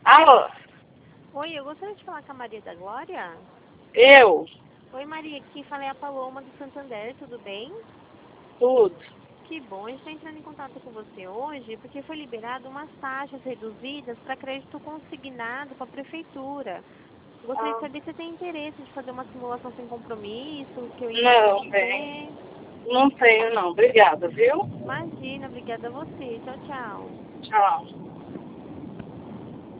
Alô? Oi, eu gostaria de falar com a Maria da Glória. Eu? Oi, Maria, aqui falei a Paloma do Santander, tudo bem? Tudo. Que bom, a gente está entrando em contato com você hoje porque foi liberado umas taxas reduzidas para crédito consignado para a prefeitura. Gostaria de Ah, saber se você tem interesse de fazer uma simulação sem compromisso, que eu indico para não, você. bem. Não tenho, não. Obrigada, viu? Imagina, obrigada a você. Tchau, tchau. Tchau.